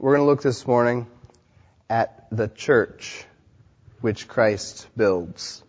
We're going to look this morning at the church which Christ builds.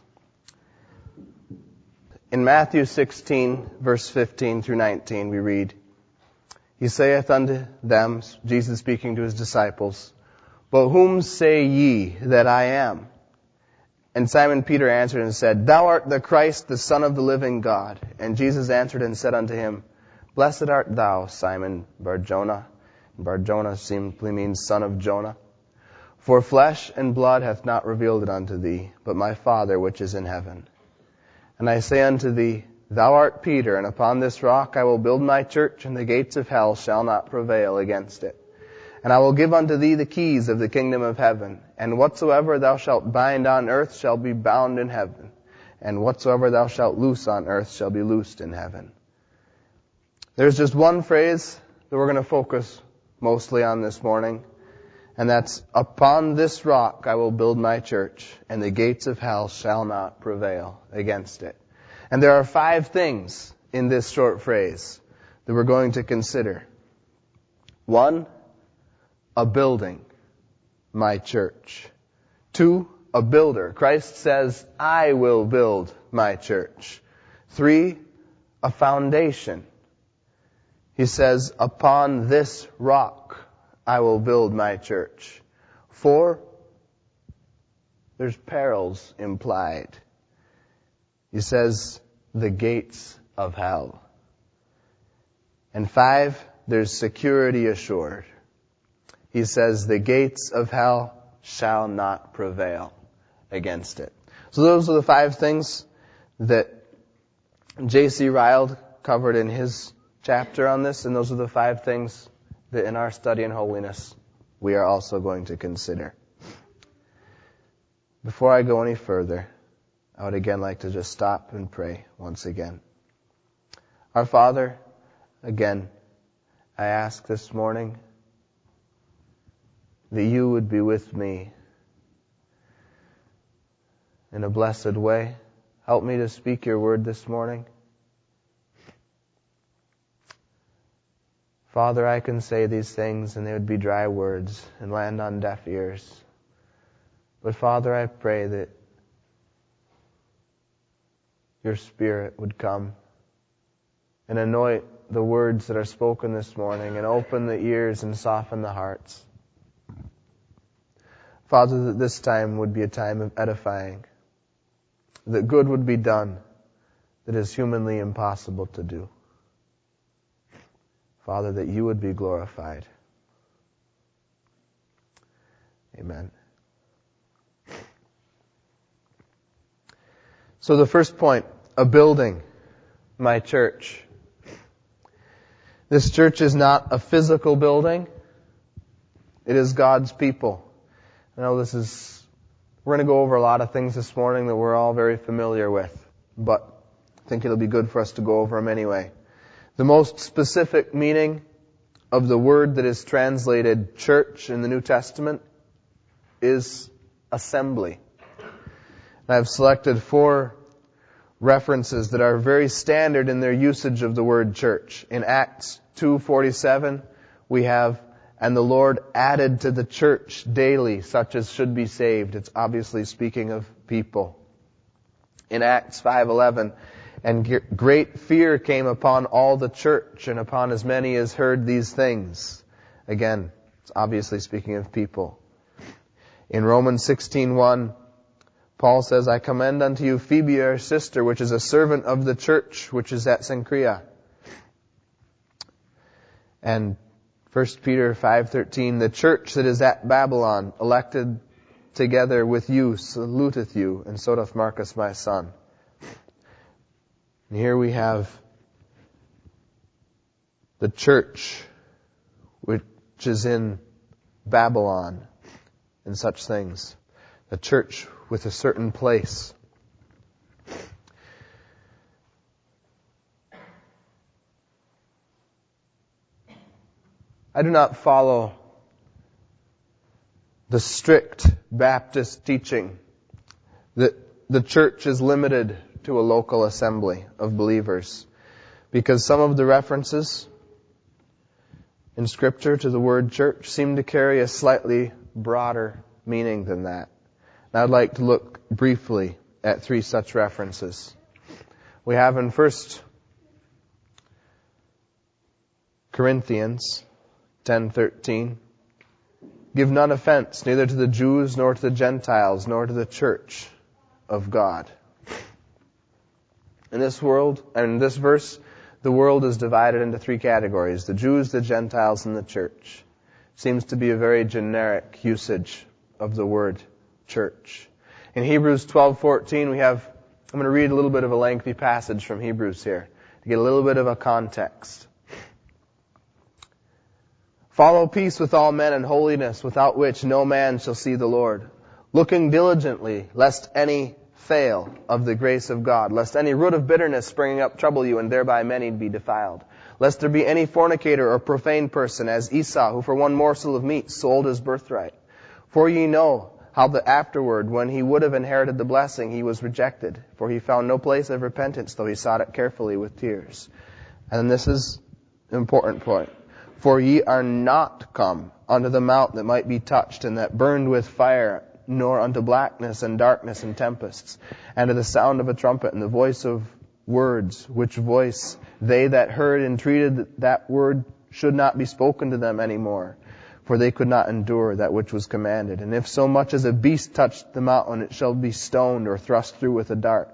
In Matthew 16, verse 15 through 19, we read, He saith unto them, Jesus speaking to his disciples, But whom say ye that I am? And Simon Peter answered and said, Thou art the Christ, the Son of the living God. And Jesus answered and said unto him, Blessed art thou, Simon Bar-Jonah. Bar-Jonah simply means son of Jonah. For flesh and blood hath not revealed it unto thee, but my Father which is in heaven. And I say unto thee, Thou art Peter, and upon this rock I will build my church, and the gates of hell shall not prevail against it. And I will give unto thee the keys of the kingdom of heaven. And whatsoever thou shalt bind on earth shall be bound in heaven. And whatsoever thou shalt loose on earth shall be loosed in heaven. There's just one phrase that we're going to focus mostly on this morning. And that's, upon this rock I will build my church, and the gates of hell shall not prevail against it. And there are 5 things in this short phrase that we're going to consider. 1, a building, my church. 2, a builder. Christ says, I will build my church. 3, a foundation. He says, upon this rock I will build my church. 4, there's perils implied. He says, the gates of hell. And 5, there's security assured. He says, the gates of hell shall not prevail against it. So those are the 5 things that J.C. Ryle covered in his chapter on this, and those are the 5 things that in our study in holiness we are also going to consider. Before I go any further, I would again like to just stop and pray once again. Our Father, again, I ask this morning that you would be with me in a blessed way. Help me to speak your word this morning. Father, I can say these things and they would be dry words and land on deaf ears. But Father, I pray that your Spirit would come and anoint the words that are spoken this morning and open the ears and soften the hearts. Father, that this time would be a time of edifying, that good would be done that is humanly impossible to do. Father, that you would be glorified. Amen. So the first point, a building, my church. This church is not a physical building. It is God's people. I know we're going to go over a lot of things this morning that we're all very familiar with, but I think it'll be good for us to go over them anyway. The most specific meaning of the word that is translated church in the New Testament is assembly. And I've selected 4 references that are very standard in their usage of the word church. In Acts 2:47, we have, and the Lord added to the church daily such as should be saved. It's obviously speaking of people. In Acts 5:11, and great fear came upon all the church and upon as many as heard these things. Again, it's obviously speaking of people. In Romans 16:1, Paul says, I commend unto you Phoebe, our sister, which is a servant of the church, which is at Cenchrea. And 1 Peter 5:13, the church that is at Babylon, elected together with you, saluteth you, and so doth Marcus my son. And here we have the church which is in Babylon and such things. A church with a certain place. I do not follow the strict Baptist teaching that the church is limited to a local assembly of believers, because some of the references in Scripture to the word church seem to carry a slightly broader meaning than that. And I'd like to look briefly at 3 such references. We have in 1 Corinthians 10:13, give none offense, neither to the Jews, nor to the Gentiles, nor to the church of God. In this world, and in this verse, the world is divided into 3 categories: the Jews, the Gentiles, and the church. Seems to be a very generic usage of the word church. In Hebrews 12:14, I'm going to read a little bit of a lengthy passage from Hebrews here to get a little bit of a context. Follow peace with all men and holiness, without which no man shall see the Lord. Looking diligently, lest any fail of the grace of God, lest any root of bitterness springing up trouble you, and thereby many be defiled. Lest there be any fornicator or profane person, as Esau, who for one morsel of meat sold his birthright. For ye know how that afterward, when he would have inherited the blessing, he was rejected. For he found no place of repentance, though he sought it carefully with tears. And this is an important point. For ye are not come unto the mount that might be touched, and that burned with fire, nor unto blackness and darkness and tempests, and to the sound of a trumpet, and the voice of words, which voice they that heard entreated that word should not be spoken to them any more. For they could not endure that which was commanded. And if so much as a beast touched the mountain, it shall be stoned or thrust through with a dart.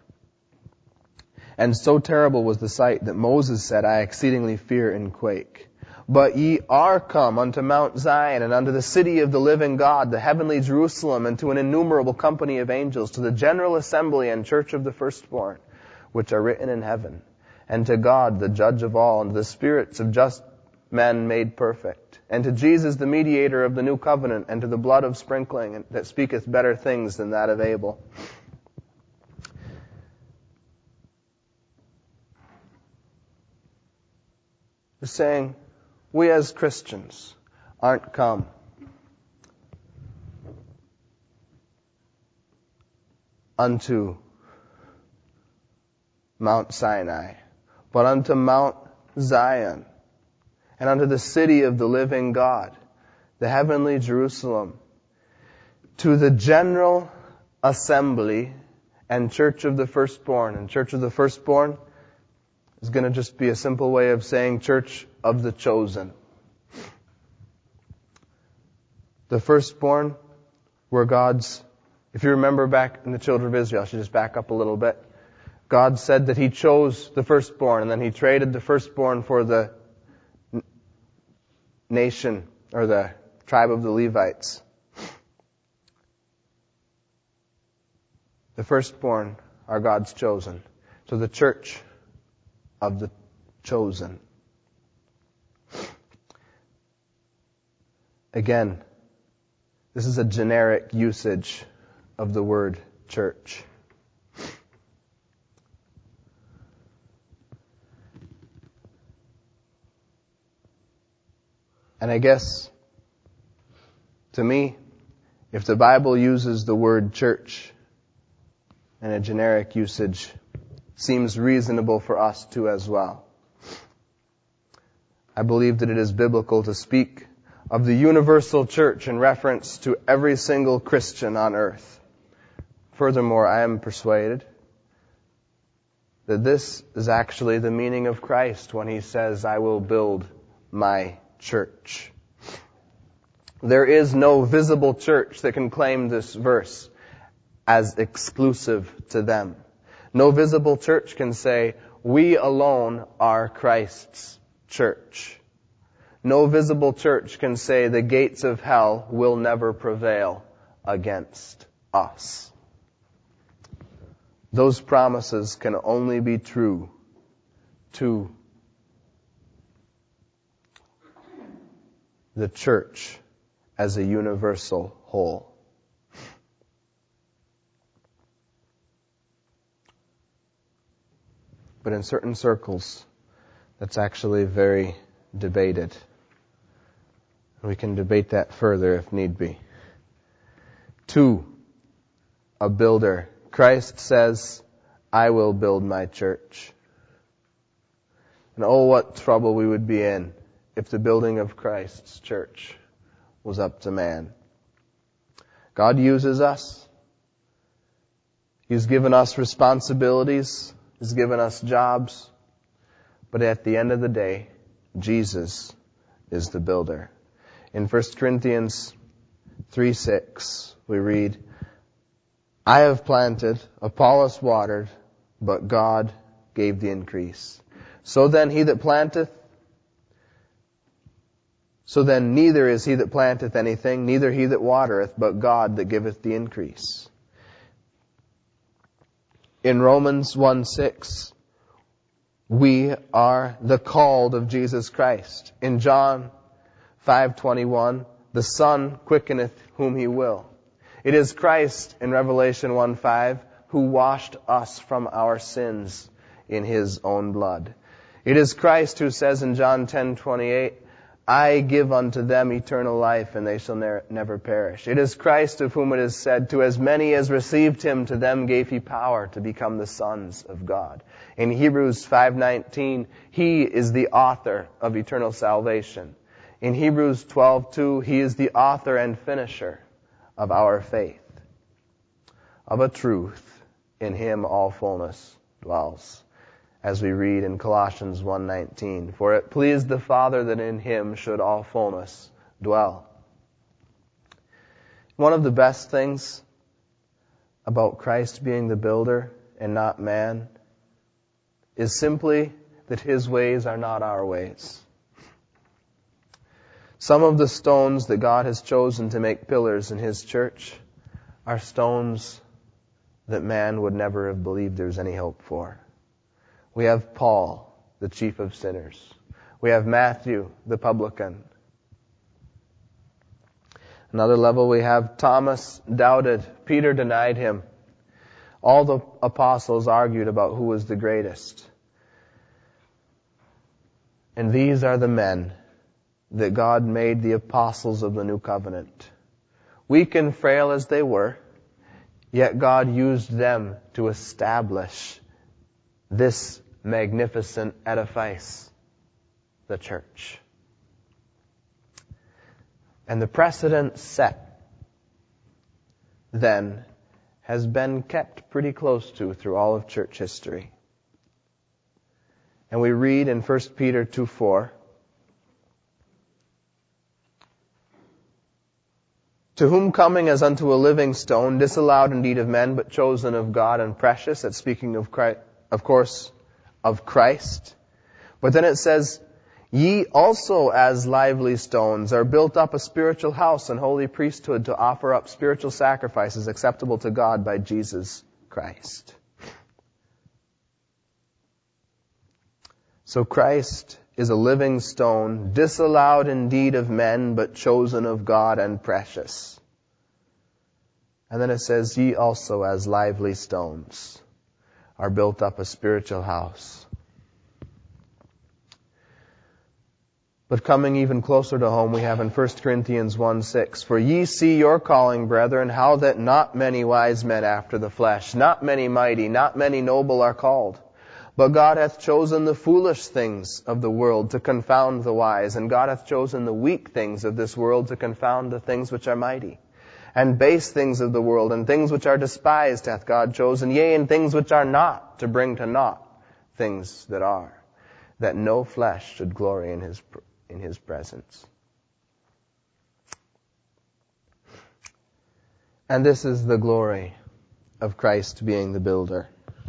And so terrible was the sight that Moses said, I exceedingly fear and quake. But ye are come unto Mount Zion, and unto the city of the living God, the heavenly Jerusalem, and to an innumerable company of angels, to the general assembly and church of the firstborn, which are written in heaven, and to God, the judge of all, and to the spirits of just men made perfect, and to Jesus, the mediator of the new covenant, and to the blood of sprinkling that speaketh better things than that of Abel. They're saying, we as Christians aren't come unto Mount Sinai, but unto Mount Zion, and unto the city of the living God, the heavenly Jerusalem, to the general assembly and church of the firstborn. And church of the firstborn is going to just be a simple way of saying church of the chosen. The firstborn were God's, if you remember back in the children of Israel, I should just back up a little bit. God said that He chose the firstborn, and then He traded the firstborn for the nation, or the tribe of the Levites. The firstborn are God's chosen. So the church of the chosen. Again, this is a generic usage of the word church. And I guess, to me, if the Bible uses the word church in a generic usage, seems reasonable for us too as well. I believe that it is biblical to speak of the universal church in reference to every single Christian on earth. Furthermore, I am persuaded that this is actually the meaning of Christ when He says, I will build my church. There is no visible church that can claim this verse as exclusive to them. No visible church can say, we alone are Christ's church. No visible church can say the gates of hell will never prevail against us. Those promises can only be true to the church as a universal whole. But in certain circles, that's actually very debated. We can debate that further if need be. 2, a builder. Christ says, I will build my church. And oh, what trouble we would be in if the building of Christ's church was up to man. God uses us. He's given us responsibilities. He's given us jobs. But at the end of the day, Jesus is the builder. In 1 Corinthians 3:6, we read, I have planted, Apollos watered, but God gave the increase. So then neither is he that planteth anything, neither he that watereth, but God that giveth the increase. In Romans 1:6, we are the called of Jesus Christ. In John 5:21, the Son quickeneth whom he will. It is Christ in Revelation 1:5 who washed us from our sins in his own blood. It is Christ who says in John 10:28, I give unto them eternal life, and they shall never perish. It is Christ of whom it is said, to as many as received him, to them gave he power to become the sons of God. In Hebrews 5:19, he is the author of eternal salvation. In Hebrews 12:2, he is the author and finisher of our faith. Of a truth, in him all fullness dwells. As we read in Colossians 1:19, for it pleased the Father that in him should all fullness dwell. One of the best things about Christ being the builder and not man is simply that his ways are not our ways. Some of the stones that God has chosen to make pillars in his church are stones that man would never have believed there's any hope for. We have Paul, the chief of sinners. We have Matthew, the publican. Another level, we have Thomas doubted. Peter denied him. All the apostles argued about who was the greatest. And these are the men that God made the apostles of the new covenant. Weak and frail as they were, yet God used them to establish this magnificent edifice, the church. And the precedent set then has been kept pretty close to through all of church history. And we read in 1 Peter 2:4, to whom coming as unto a living stone, disallowed indeed of men, but chosen of God and precious. That's speaking of Christ, of course, of Christ. But then it says, ye also as lively stones are built up a spiritual house and holy priesthood to offer up spiritual sacrifices acceptable to God by Jesus Christ. So Christ is a living stone, disallowed indeed of men, but chosen of God and precious. And then it says, ye also as lively stones are built up a spiritual house. But coming even closer to home, we have in 1 Corinthians 1:6, for ye see your calling, brethren, how that not many wise men after the flesh, not many mighty, not many noble are called. But God hath chosen the foolish things of the world to confound the wise, and God hath chosen the weak things of this world to confound the things which are mighty. And base things of the world, and things which are despised hath God chosen, yea, and things which are not, to bring to naught things that are, that no flesh should glory in his presence. And this is the glory of Christ being the builder.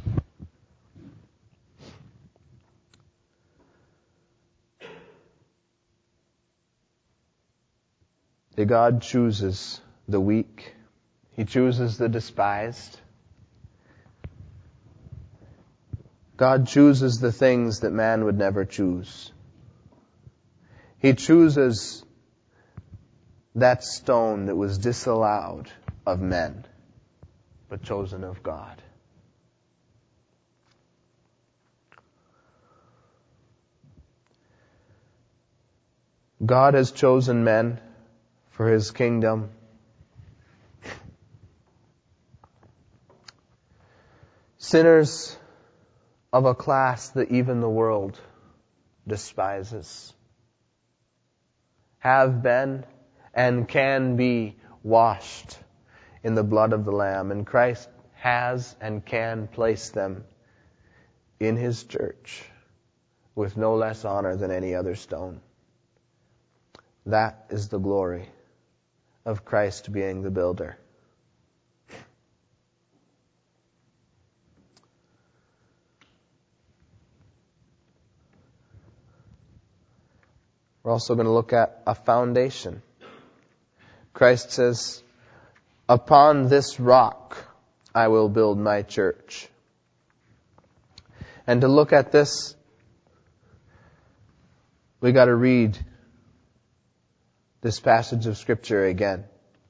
That God chooses the weak. He chooses the despised. God chooses the things that man would never choose. He chooses that stone that was disallowed of men, but chosen of God. God has chosen men for his kingdom. Sinners of a class that even the world despises. have been, and can be washed in the blood of the Lamb. And Christ has and can place them in His church with no less honor than any other stone. That is the glory of Christ being the builder. We're also going to look at a foundation. Christ says, "Upon this rock I will build my church." And to look at this, we got to read this passage of Scripture again.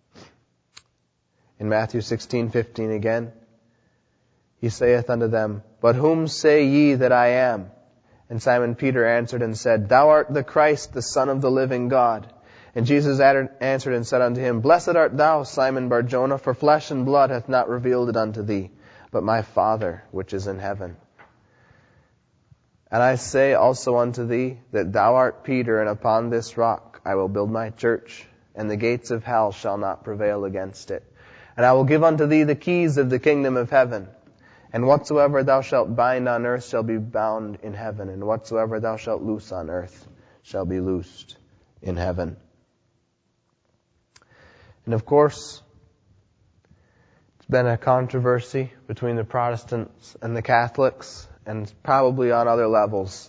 In Matthew 16:15 again, He saith unto them, "But whom say ye that I am? And Simon Peter answered and said, Thou art the Christ, the Son of the living God. And Jesus answered and said unto him, Blessed art thou, Simon Bar-Jonah, for flesh and blood hath not revealed it unto thee, but my Father which is in heaven. And I say also unto thee, that thou art Peter, and upon this rock I will build my church, and the gates of hell shall not prevail against it. And I will give unto thee the keys of the kingdom of heaven. And whatsoever thou shalt bind on earth shall be bound in heaven, and whatsoever thou shalt loose on earth shall be loosed in heaven." And of course, it's been a controversy between the Protestants and the Catholics, and probably on other levels,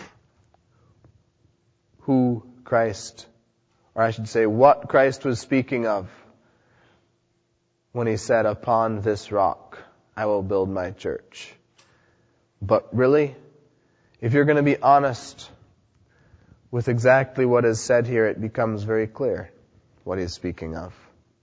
who Christ, or I should say, what Christ was speaking of when He said, "Upon this rock I will build my church." But really, if you're going to be honest with exactly what is said here, it becomes very clear what He's speaking of.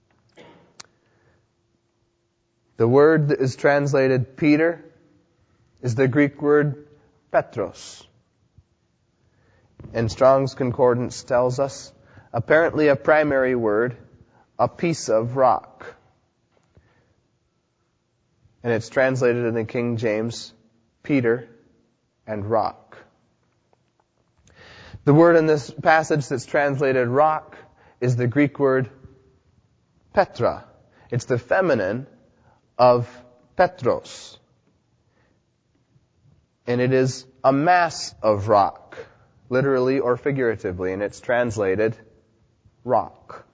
The word that is translated Peter is the Greek word Petros. And Strong's Concordance tells us, apparently a primary word, a piece of rock. And it's translated in the King James, Peter and rock. The word in this passage that's translated rock is the Greek word Petra. It's the feminine of Petros. And it is a mass of rock, literally or figuratively, and it's translated rock.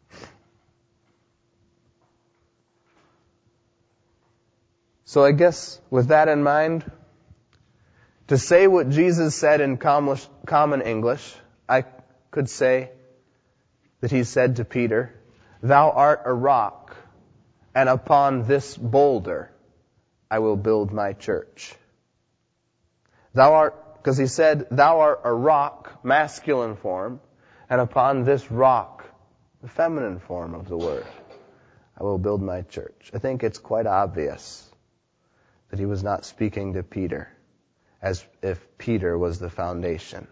So I guess with that in mind, to say what Jesus said in common English, I could say that He said to Peter, "Thou art a rock, and upon this boulder I will build my church." Thou art, because He said, "Thou art a rock," masculine form, and upon this rock, the feminine form of the word, I will build my church. I think it's quite obvious that He was not speaking to Peter as if Peter was the foundation.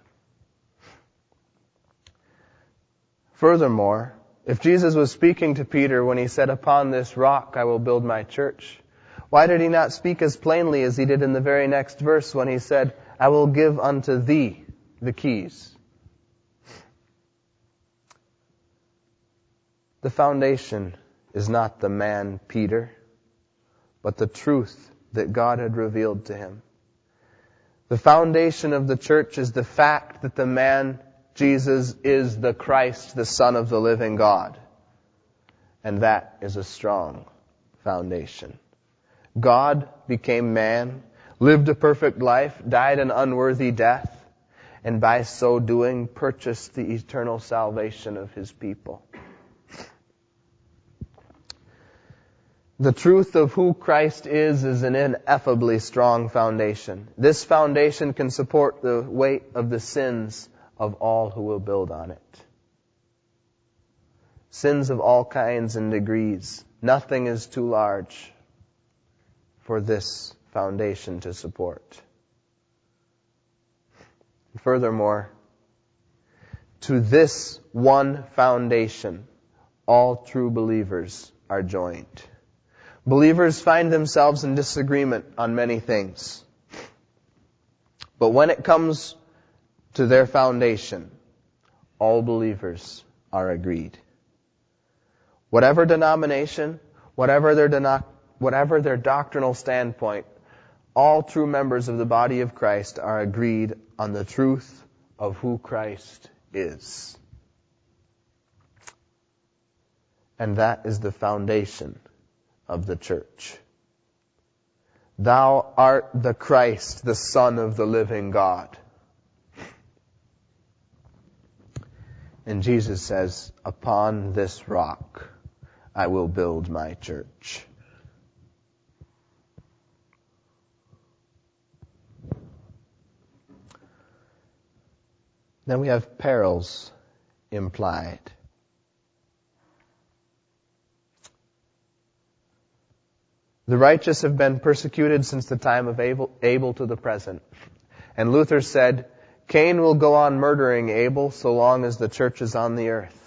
Furthermore, if Jesus was speaking to Peter when He said, "Upon this rock I will build my church," why did He not speak as plainly as He did in the very next verse when He said, "I will give unto thee the keys"? The foundation is not the man Peter, but the truth that God had revealed to him. The foundation of the church is the fact that the man Jesus is the Christ, the Son of the living God. And that is a strong foundation. God became man, lived a perfect life, died an unworthy death, and by so doing purchased the eternal salvation of His people. The truth of who Christ is an ineffably strong foundation. This foundation can support the weight of the sins of all who will build on it. Sins of all kinds and degrees. Nothing is too large for this foundation to support. Furthermore, to this one foundation, all true believers are joined. Believers find themselves in disagreement on many things. But when it comes to their foundation, all believers are agreed. Whatever denomination, whatever their doctrinal standpoint, all true members of the body of Christ are agreed on the truth of who Christ is. And that is the foundation of the church. Thou art the Christ, the Son of the living God. And Jesus says, upon this rock I will build my church. Then we have perils implied. The righteous have been persecuted since the time of Abel to the present. And Luther said, Cain will go on murdering Abel so long as the church is on the earth.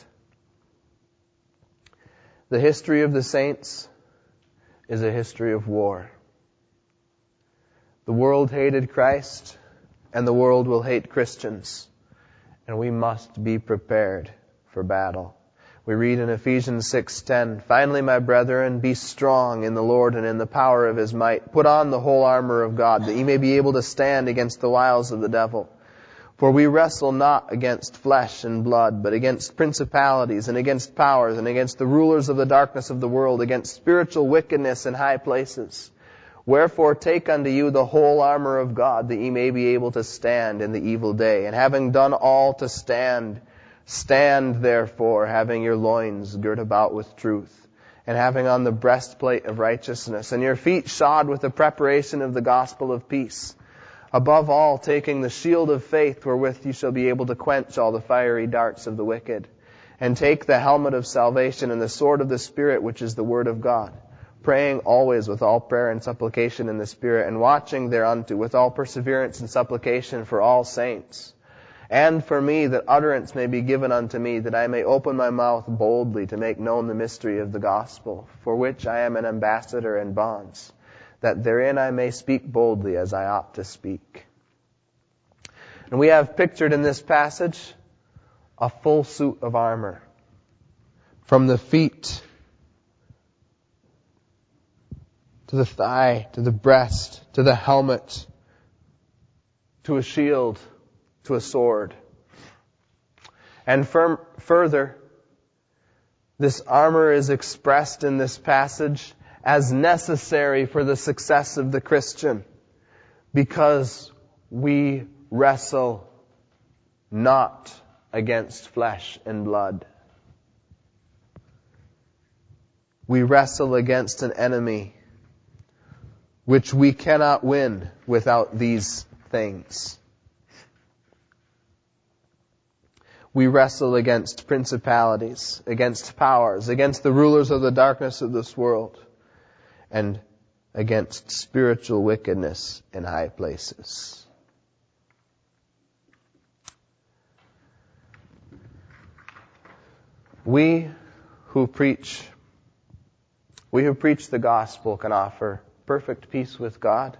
The history of the saints is a history of war. The world hated Christ, and the world will hate Christians. And we must be prepared for battle. We read in Ephesians 6:10, Finally, my brethren, be strong in the Lord and in the power of His might. Put on the whole armor of God, that ye may be able to stand against the wiles of the devil. For we wrestle not against flesh and blood, but against principalities and against powers and against the rulers of the darkness of the world, against spiritual wickedness in high places. Wherefore take unto you the whole armor of God, that ye may be able to stand in the evil day. And having done all to stand, stand therefore, having your loins girt about with truth, and having on the breastplate of righteousness, and your feet shod with the preparation of the gospel of peace. Above all, taking the shield of faith, wherewith you shall be able to quench all the fiery darts of the wicked. And take the helmet of salvation and the sword of the Spirit, which is the word of God. Praying always with all prayer and supplication in the Spirit, and watching thereunto with all perseverance and supplication for all saints. And for me, that utterance may be given unto me, that I may open my mouth boldly to make known the mystery of the gospel, for which I am an ambassador in bonds, that therein I may speak boldly as I ought to speak. And we have pictured in this passage a full suit of armor, from the feet to the thigh, to the breast, to the helmet, to a shield, to a sword. And further, this armor is expressed in this passage as necessary for the success of the Christian, because we wrestle not against flesh and blood. We wrestle against an enemy which we cannot win without these things. We wrestle against principalities, against powers, against the rulers of the darkness of this world, and against spiritual wickedness in high places. We who preach the gospel can offer perfect peace with God.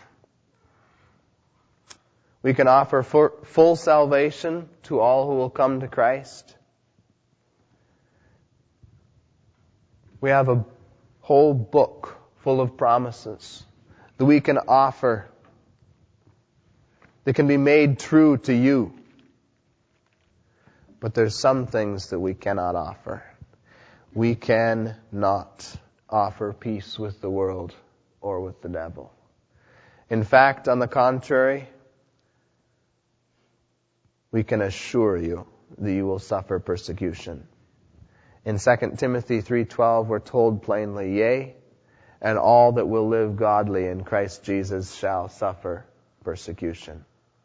We can offer full salvation to all who will come to Christ. We have a whole book full of promises that we can offer, that can be made true to you. But there's some things that we cannot offer. We cannot offer peace with the world or with the devil. In fact, on the contrary, we can assure you that you will suffer persecution. In 2 Timothy 3:12, we're told plainly, Yea, and all that will live godly in Christ Jesus shall suffer persecution.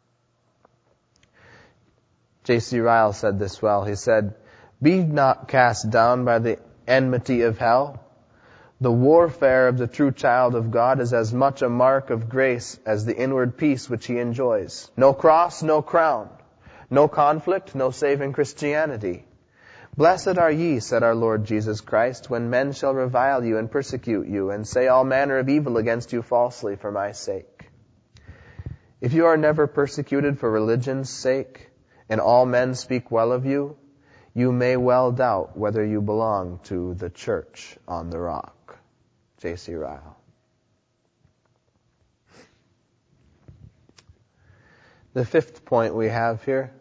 J.C. Ryle said this well. He said, Be not cast down by the enmity of hell. The warfare of the true child of God is as much a mark of grace as the inward peace which he enjoys. No cross, no crown. No conflict, no saving Christianity. Blessed are ye, said our Lord Jesus Christ, when men shall revile you and persecute you, and say all manner of evil against you falsely for my sake. If you are never persecuted for religion's sake, and all men speak well of you, you may well doubt whether you belong to the church on the rock. J.C. Ryle. The fifth point we have here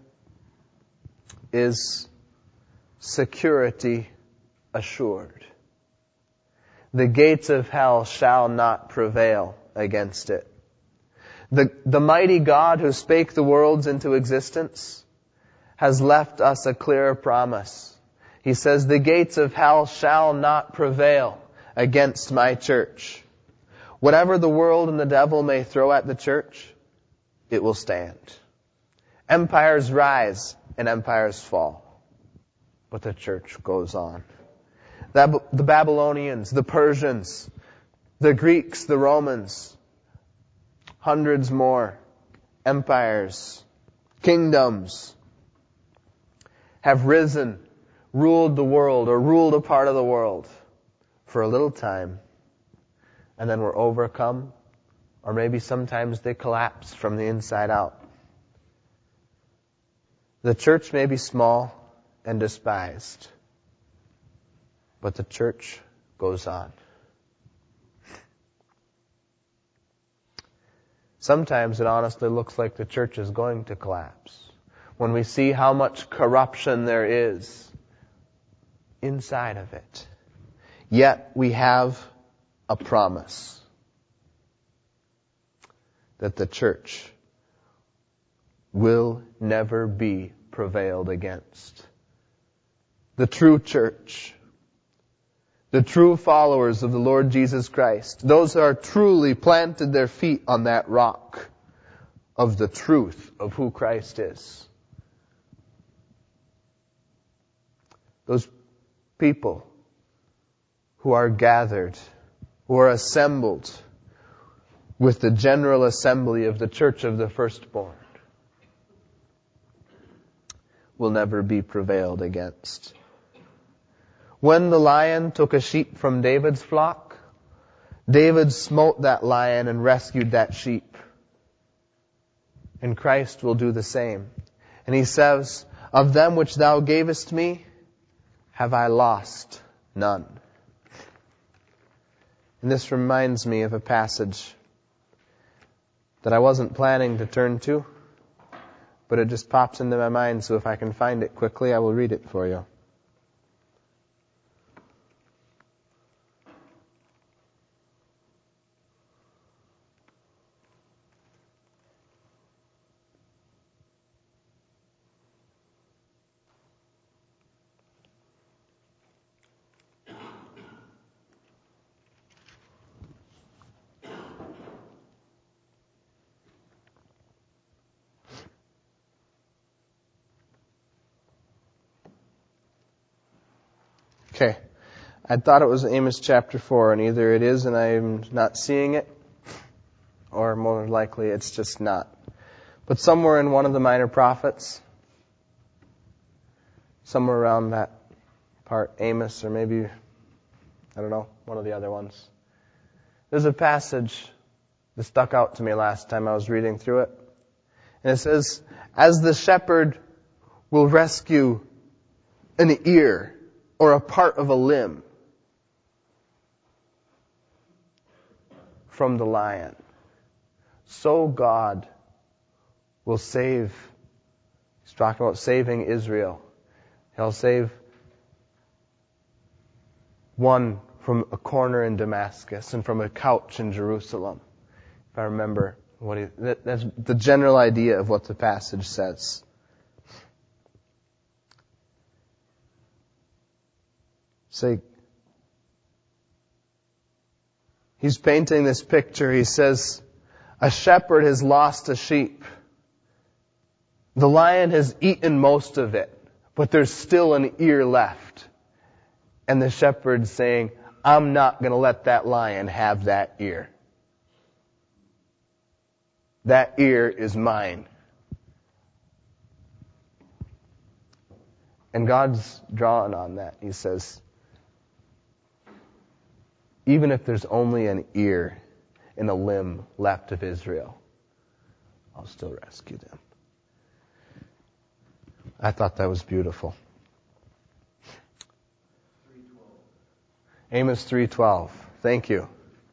is security assured. The gates of hell shall not prevail against it. The mighty God who spake the worlds into existence has left us a clear promise. He says, the gates of hell shall not prevail against my church. Whatever the world and the devil may throw at the church, it will stand. Empires rise and empires fall, but the church goes on. The Babylonians, the Persians, the Greeks, the Romans, hundreds more empires, kingdoms have risen, ruled the world, or ruled a part of the world for a little time, and then were overcome, or maybe sometimes they collapse from the inside out. The church may be small and despised, but the church goes on. Sometimes it honestly looks like the church is going to collapse when we see how much corruption there is inside of it. Yet we have a promise that the church will never be prevailed against. The true church, the true followers of the Lord Jesus Christ, those who are truly planted their feet on that rock of the truth of who Christ is. Those people who are gathered, who are assembled with the general assembly of the church of the firstborn, will never be prevailed against. When the lion took a sheep from David's flock, David smote that lion and rescued that sheep. And Christ will do the same. And he says, of them which thou gavest me, have I lost none. And this reminds me of a passage that I wasn't planning to turn to, but it just pops into my mind, so if I can find it quickly, I will read it for you. Okay. I thought it was Amos chapter 4, and either it is and I'm not seeing it, or more likely it's just not. But somewhere in one of the minor prophets, somewhere around that part, Amos, or maybe, I don't know, one of the other ones, there's a passage that stuck out to me last time I was reading through it. And it says, as the shepherd will rescue an ear or a part of a limb from the lion, so God will save. He's talking about saving Israel. He'll save one from a corner in Damascus and from a couch in Jerusalem. If I remember that's the general idea of what the passage says. So he's painting this picture. He says, a shepherd has lost a sheep. The lion has eaten most of it, but there's still an ear left. And the shepherd's saying, I'm not going to let that lion have that ear. That ear is mine. And God's drawn on that. He says, even if there's only an ear and a limb left of Israel, I'll still rescue them. I thought that was beautiful. Amos 3:12. Thank you.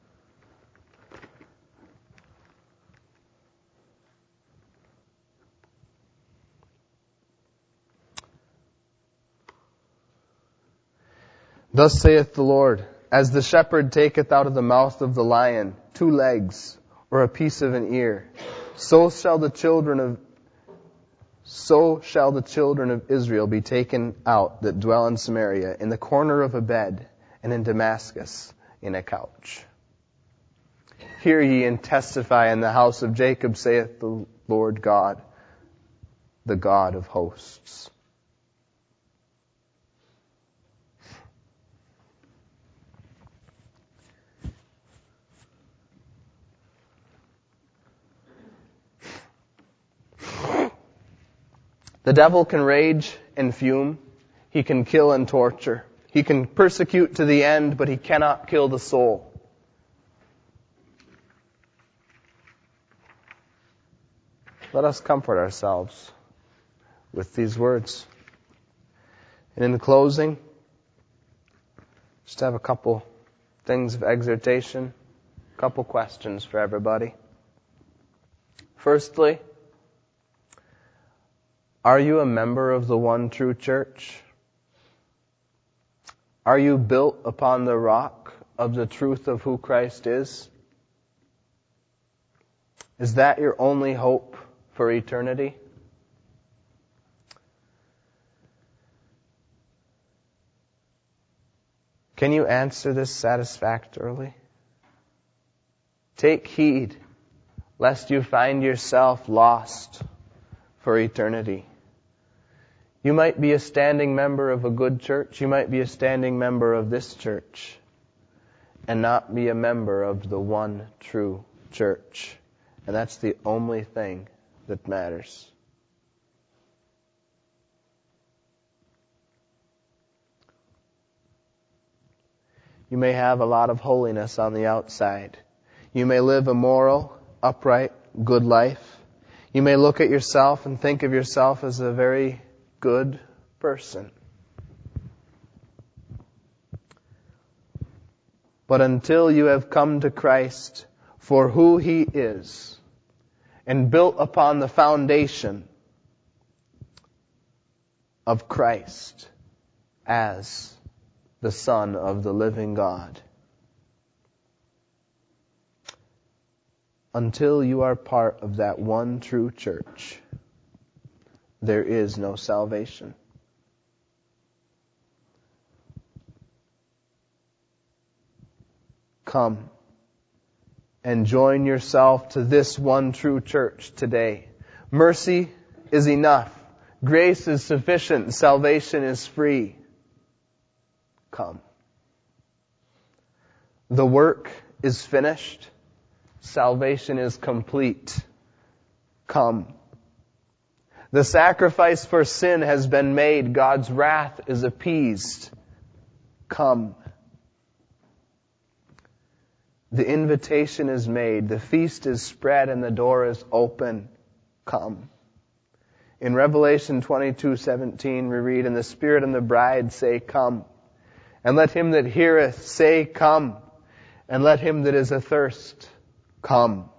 Thus saith the Lord, as the shepherd taketh out of the mouth of the lion 2 legs, or a piece of an ear, so shall the children of Israel be taken out that dwell in Samaria, in the corner of a bed, and in Damascus in a couch. Hear ye and testify in the house of Jacob, saith the Lord God, the God of hosts. The devil can rage and fume. He can kill and torture. He can persecute to the end, but he cannot kill the soul. Let us comfort ourselves with these words. And in closing, just have a couple things of exhortation, a couple questions for everybody. Firstly, are you a member of the one true church? Are you built upon the rock of the truth of who Christ is? Is that your only hope for eternity? Can you answer this satisfactorily? Take heed lest you find yourself lost for eternity. You might be a standing member of a good church. You might be a standing member of this church and not be a member of the one true church. And that's the only thing that matters. You may have a lot of holiness on the outside. You may live a moral, upright, good life. You may look at yourself and think of yourself as a very good person. But until you have come to Christ for who He is and built upon the foundation of Christ as the Son of the living God, until you are part of that one true church, there is no salvation. Come and join yourself to this one true church today. Mercy is enough. Grace is sufficient. Salvation is free. Come. The work is finished. Salvation is complete. Come. The sacrifice for sin has been made. God's wrath is appeased. Come. The invitation is made. The feast is spread and the door is open. Come. In Revelation 22:17 we read, and the Spirit and the bride say, come. And let him that heareth say, come. And let him that is athirst come.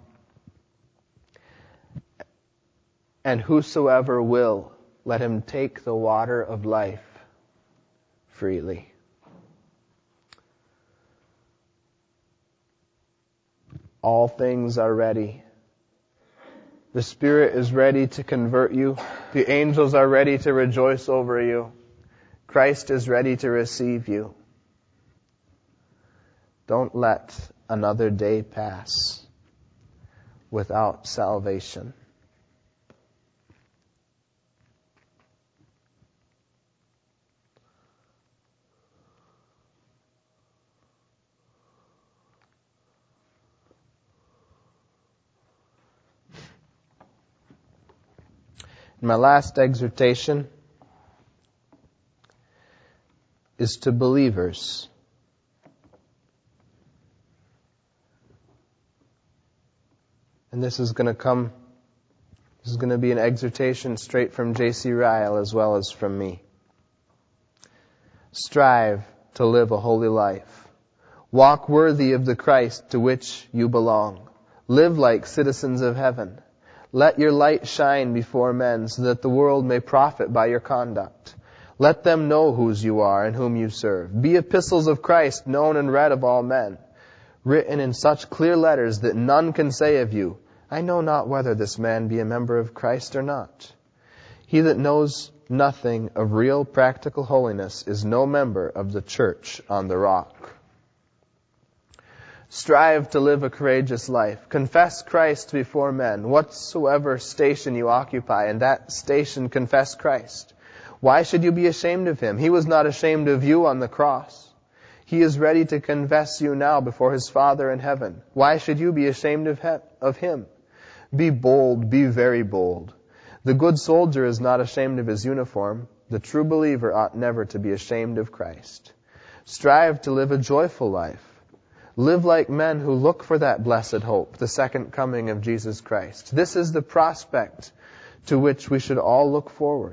And whosoever will, let him take the water of life freely. All things are ready. The Spirit is ready to convert you. The angels are ready to rejoice over you. Christ is ready to receive you. Don't let another day pass without salvation. My last exhortation is to believers. And this is going to come This is going to be an exhortation straight from J.C. Ryle as well as from me. Strive to live a holy life. Walk worthy of the Christ to which you belong. Live like citizens of heaven. Let your light shine before men so that the world may profit by your conduct. Let them know whose you are and whom you serve. Be epistles of Christ, known and read of all men, written in such clear letters that none can say of you, I know not whether this man be a member of Christ or not. He that knows nothing of real practical holiness is no member of the church on the rock. Strive to live a courageous life. Confess Christ before men, whatsoever station you occupy, and that station confess Christ. Why should you be ashamed of Him? He was not ashamed of you on the cross. He is ready to confess you now before His Father in heaven. Why should you be ashamed of Him? Be bold, be very bold. The good soldier is not ashamed of his uniform. The true believer ought never to be ashamed of Christ. Strive to live a joyful life. Live like men who look for that blessed hope, the second coming of Jesus Christ. This is the prospect to which we should all look forward.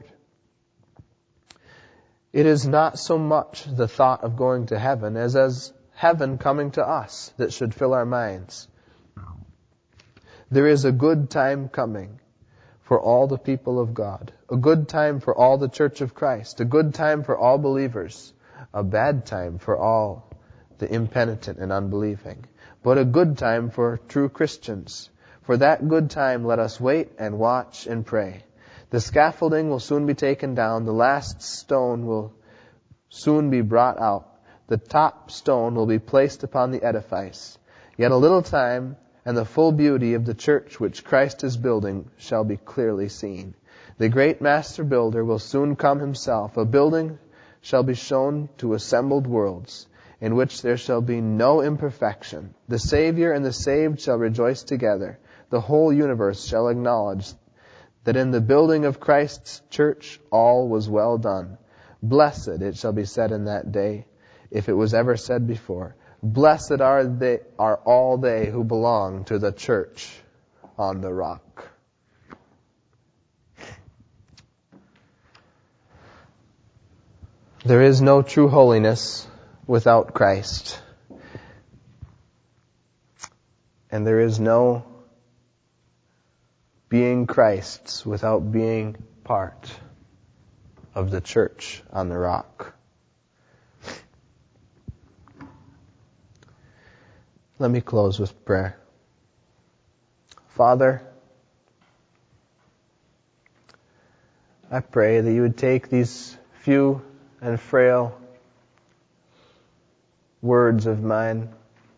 It is not so much the thought of going to heaven as heaven coming to us that should fill our minds. There is a good time coming for all the people of God, a good time for all the Church of Christ, a good time for all believers, a bad time for all the impenitent and unbelieving, but a good time for true Christians. For that good time let us wait and watch and pray. The scaffolding will soon be taken down, the last stone will soon be brought out, the top stone will be placed upon the edifice. Yet a little time, and the full beauty of the church which Christ is building shall be clearly seen. The great master builder will soon come himself. A building shall be shown to assembled worlds, in which there shall be no imperfection. The Savior and the saved shall rejoice together. The whole universe shall acknowledge that in the building of Christ's church all was well done. Blessed, it shall be said in that day, if it was ever said before, blessed are all they who belong to the church on the rock. There is no true holiness without Christ. And there is no being Christ's without being part of the church on the rock. Let me close with prayer. Father, I pray that you would take these few and frail words of mine,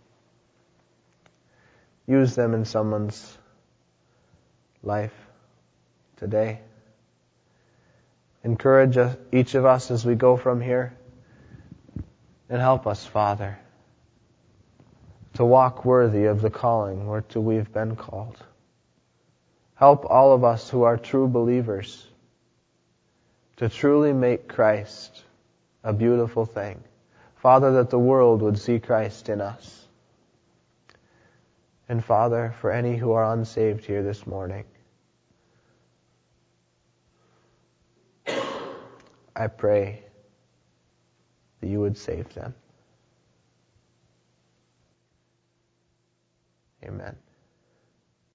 use them in someone's life today. Encourage each of us as we go from here, and help us, Father, to walk worthy of the calling whereto we've been called. Help all of us who are true believers to truly make Christ a beautiful thing. Father, that the world would see Christ in us. And Father, for any who are unsaved here this morning, I pray that you would save them. Amen.